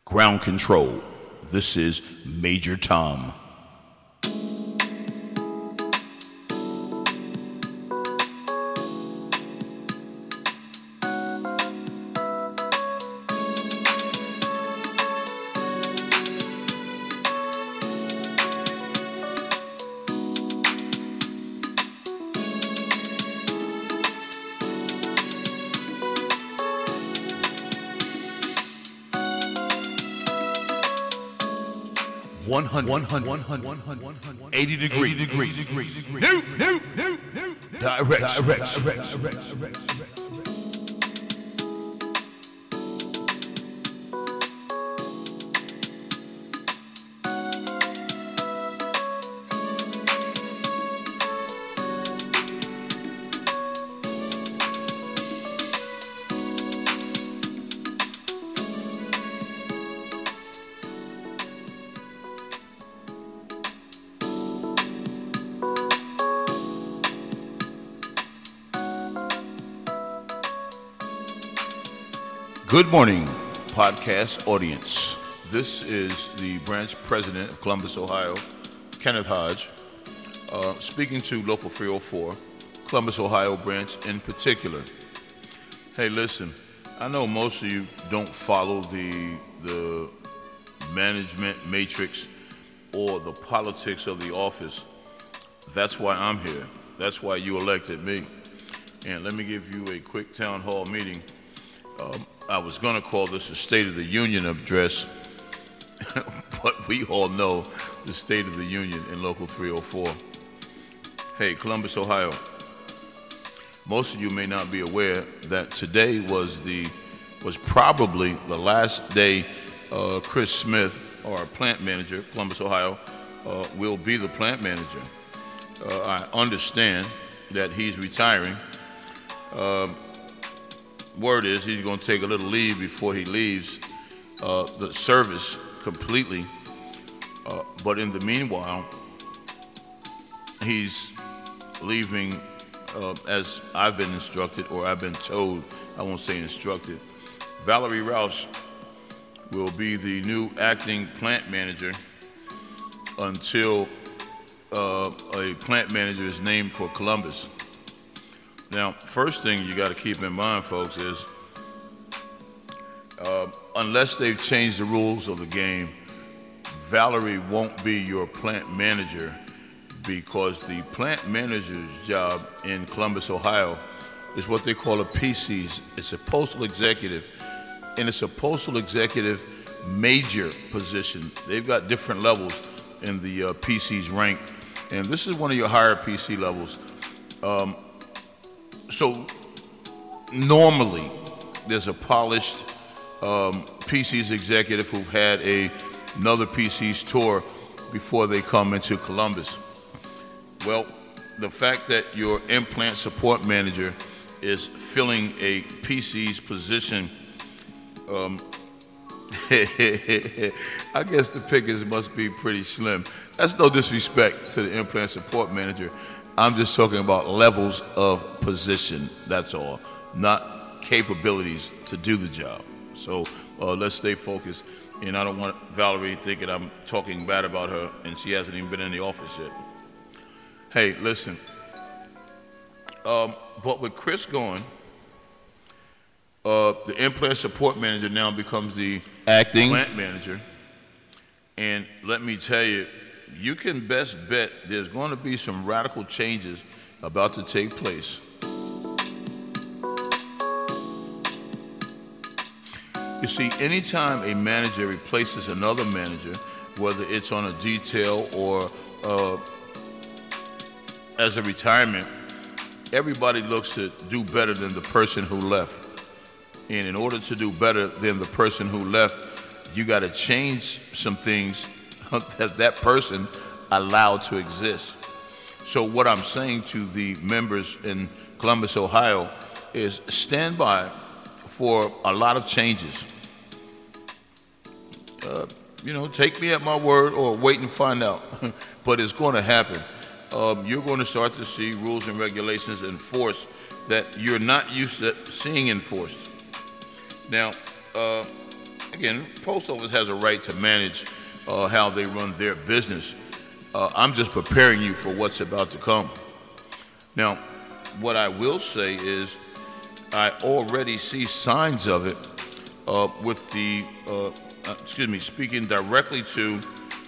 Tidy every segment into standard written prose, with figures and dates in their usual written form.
Ground control. This is Major Tom. One hundred 80 degrees. New. Direction. Good morning, podcast audience. This is the branch president of Columbus, Ohio, Kenneth Hodge, speaking to Local 304, Columbus, Ohio branch in particular. Hey, listen, I know most of you don't follow the management matrix or the politics of the office. That's why I'm here. That's why you elected me. And let me give you a quick town hall meeting. I was going to call this a State of the Union address, but we all know the State of the Union in Local 304. Hey, Columbus, Ohio. Most of you may not be aware that today was probably the last day Chris Smith, our plant manager, Columbus, Ohio, will be the plant manager. I understand that he's retiring. Word is he's going to take a little leave before he leaves the service completely. But in the meanwhile, he's leaving as I've been instructed, or I've been told, I won't say instructed. Valerie Rouse will be the new acting plant manager until a plant manager is named for Columbus. Now, first thing you got to keep in mind, folks, is unless they've changed the rules of the game, Valerie won't be your plant manager, because the plant manager's job in Columbus, Ohio is what they call a PCs. It's a postal executive, and it's a postal executive major position. They've got different levels in the PCs rank, and this is one of your higher PC levels. So normally there's a polished PCs executive who've had another PCs tour before they come into Columbus. Well, the fact that your implant support manager is filling a PCs position, I guess the pickings must be pretty slim. That's no disrespect to the implant support manager. I'm just talking about levels of position, that's all, not capabilities to do the job. So let's stay focused, and I don't want Valerie thinking I'm talking bad about her and she hasn't even been in the office yet. Hey, listen, but with Chris going, the implant support manager now becomes the acting plant manager, and let me tell you, you can best bet there's going to be some radical changes about to take place. You see, anytime a manager replaces another manager, whether it's on a detail or as a retirement, everybody looks to do better than the person who left. And in order to do better than the person who left, you got to change some things that person allowed to exist. So what I'm saying to the members in Columbus, Ohio, is stand by for a lot of changes. Take me at my word or wait and find out. But it's going to happen. You're going to start to see rules and regulations enforced that you're not used to seeing enforced. Now, again, post office has a right to manage how they run their business. I'm just preparing you for what's about to come. Now, what I will say is I already see signs of it with the, speaking directly to,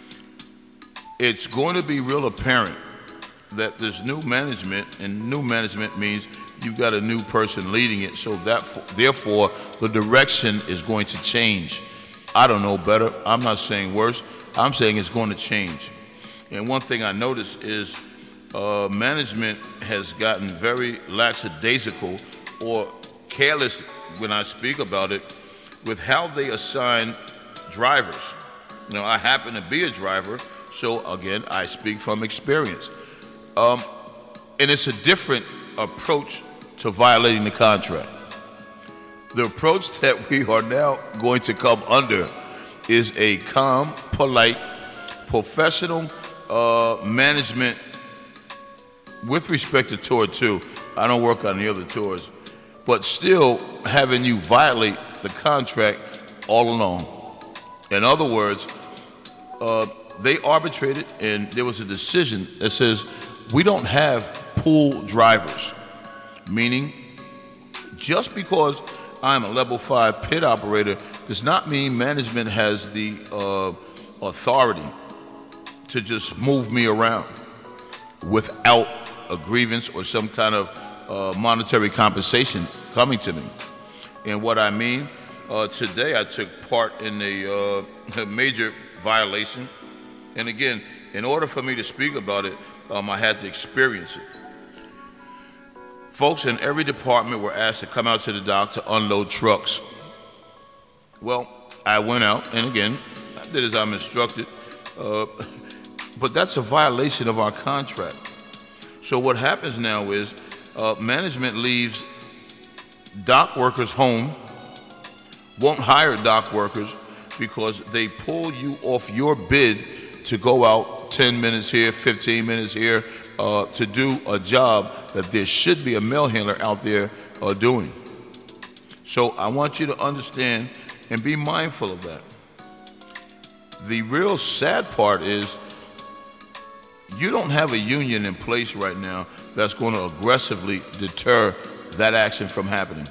it's going to be real apparent that there's new management, and new management means you've got a new person leading it, so that therefore the direction is going to change. I don't know better. I'm not saying worse. I'm saying it's going to change. And one thing I noticed is management has gotten very lackadaisical or careless when I speak about it with how they assign drivers. I happen to be a driver, so again, I speak from experience. And it's a different approach to violating the contract. The approach that we are now going to come under is a calm, polite, professional management with respect to Tour 2. I don't work on the other tours, but still having you violate the contract all along. In other words, they arbitrated and there was a decision that says we don't have pool drivers, meaning just because I'm a level 5 pit operator does not mean management has the authority to just move me around without a grievance or some kind of monetary compensation coming to me. And what I mean, today I took part in a major violation. And again, in order for me to speak about it, I had to experience it. Folks in every department were asked to come out to the dock to unload trucks. Well, I went out, and again, I did as I'm instructed, but that's a violation of our contract. So what happens now is management leaves dock workers home, won't hire dock workers because they pull you off your bid to go out 10 minutes here, 15 minutes here, to do a job that there should be a mail handler out there doing. So I want you to understand and be mindful of that. The real sad part is you don't have a union in place right now that's going to aggressively deter that action from happening.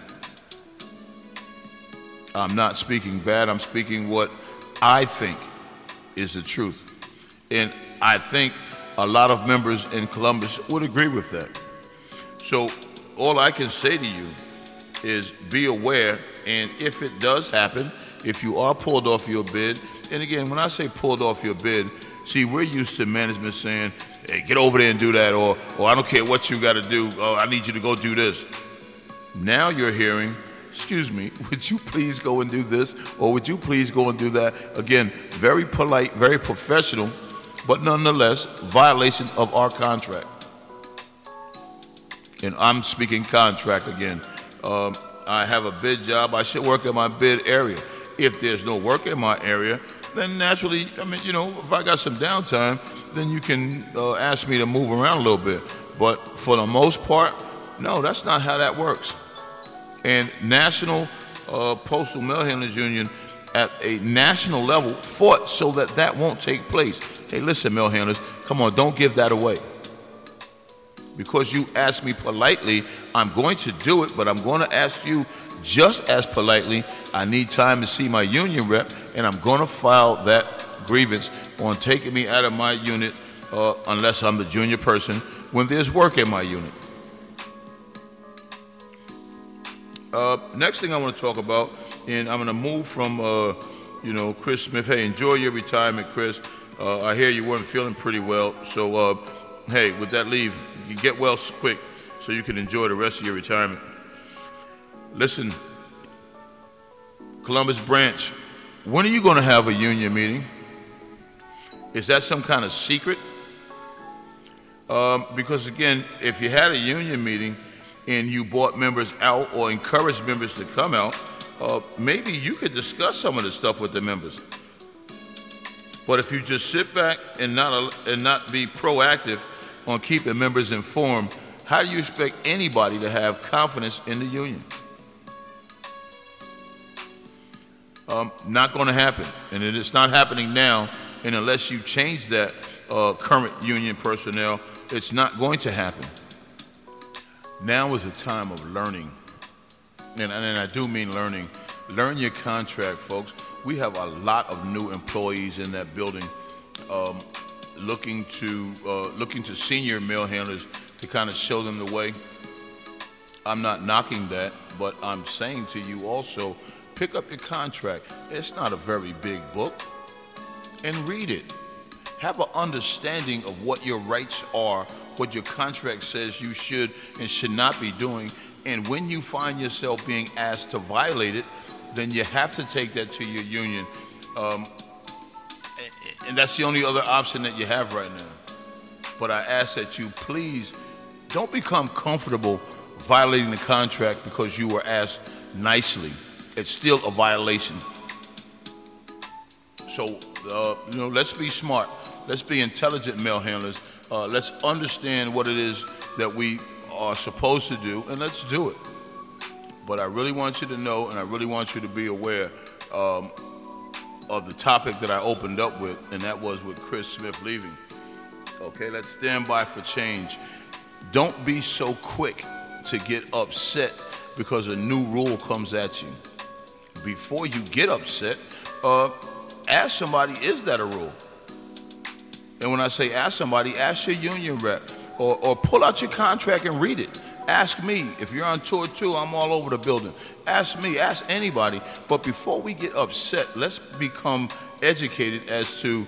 I'm not speaking bad. I'm speaking what I think is the truth. And I think a lot of members in Columbus would agree with that. So all I can say to you is be aware, and if it does happen, if you are pulled off your bid, and again, when I say pulled off your bid, see, we're used to management saying, hey, get over there and do that, or I don't care what you got to do, I need you to go do this. Now you're hearing, excuse me, would you please go and do this, or would you please go and do that? Again, very polite, very professional, but nonetheless, violation of our contract. And I'm speaking contract again. I have a bid job. I should work in my bid area. If there's no work in my area, then naturally, if I got some downtime, then you can ask me to move around a little bit. But for the most part, no, that's not how that works. And National Postal Mail Handlers Union at a national level fought so that that won't take place. Hey, listen, mail handlers, come on, don't give that away. Because you asked me politely, I'm going to do it, but I'm going to ask you just as politely, I need time to see my union rep, and I'm going to file that grievance on taking me out of my unit unless I'm the junior person when there's work in my unit. Next thing I want to talk about, and I'm going to move from, Chris Smith. Hey, enjoy your retirement, Chris. I hear you weren't feeling pretty well, so hey, with that leave, you get well quick so you can enjoy the rest of your retirement. Listen, Columbus branch, when are you going to have a union meeting? Is that some kind of secret? Because again, if you had a union meeting and you brought members out or encouraged members to come out, maybe you could discuss some of the stuff with the members. But if you just sit back and not be proactive on keeping members informed, how do you expect anybody to have confidence in the union? Not going to happen, and it's not happening now. And unless you change that current union personnel, it's not going to happen. Now is a time of learning, and I do mean learning. Learn your contract, folks. We have a lot of new employees in that building, looking to senior mail handlers to kind of show them the way. I'm not knocking that, but I'm saying to you also, pick up your contract. It's not a very big book, and read it. Have an understanding of what your rights are, what your contract says you should and should not be doing, and when you find yourself being asked to violate it, then you have to take that to your union. And that's the only other option that you have right now. But I ask that you please don't become comfortable violating the contract because you were asked nicely. It's still a violation. So, let's be smart. Let's be intelligent mail handlers. Let's understand what it is that we are supposed to do, and let's do it. But I really want you to know, and I really want you to be aware of the topic that I opened up with, and that was with Chris Smith leaving. Okay, let's stand by for change. Don't be so quick to get upset because a new rule comes at you. Before you get upset, ask somebody, is that a rule? And when I say ask somebody, ask your union rep, or pull out your contract and read it. Ask me. If you're on tour too, I'm all over the building. Ask me, ask anybody. But before we get upset, let's become educated as to,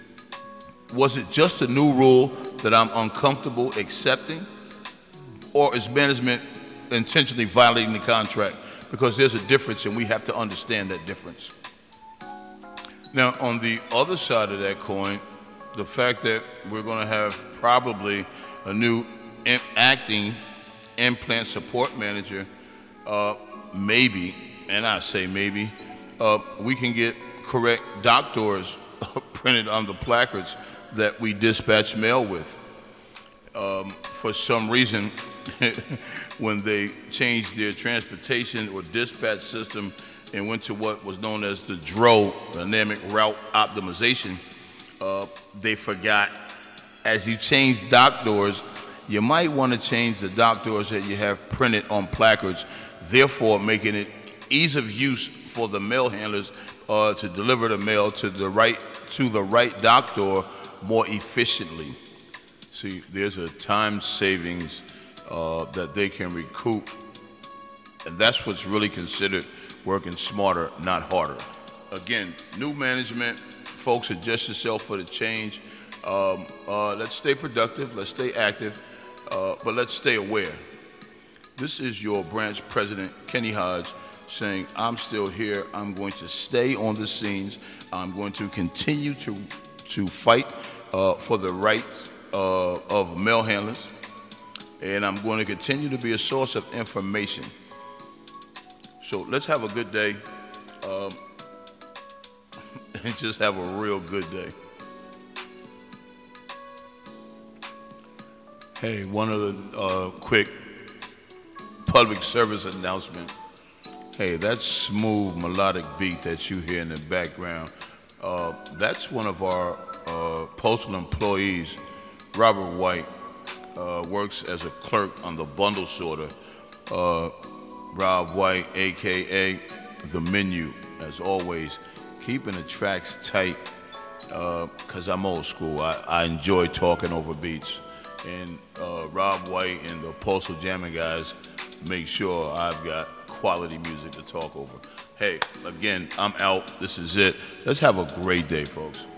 was it just a new rule that I'm uncomfortable accepting? Or is management intentionally violating the contract? Because there's a difference, and we have to understand that difference. Now, on the other side of that coin, the fact that we're going to have probably a new acting implant support manager, maybe, and I say maybe, we can get correct doctors printed on the placards that we dispatch mail with. For some reason, when they changed their transportation or dispatch system and went to what was known as the DRO, Dynamic Route Optimization, they forgot, as you change dock doors, you might want to change the dock doors that you have printed on placards, therefore making it ease of use for the mail handlers to deliver the mail to the right dock door more efficiently. See, there's a time savings that they can recoup, and that's what's really considered working smarter, not harder. Again, new management, folks, adjust yourself for the change. Let's stay productive, let's stay active, but let's stay aware. This is your branch president, Kenny Hodge, saying, I'm still here. I'm going to stay on the scenes. I'm going to continue to fight for the rights of mail handlers, and I'm going to continue to be a source of information. So let's have a good day, and just have a real good day. Hey, one of the quick public service announcement. Hey, that smooth melodic beat that you hear in the background, that's one of our postal employees, Robert White, works as a clerk on the bundle sorter. Rob White, a.k.a. The Menu, as always, keeping the tracks tight, because I'm old school. I enjoy talking over beats. And Rob White and the Postal Jamming guys make sure I've got quality music to talk over. Hey, again, I'm out. This is it. Let's have a great day, folks.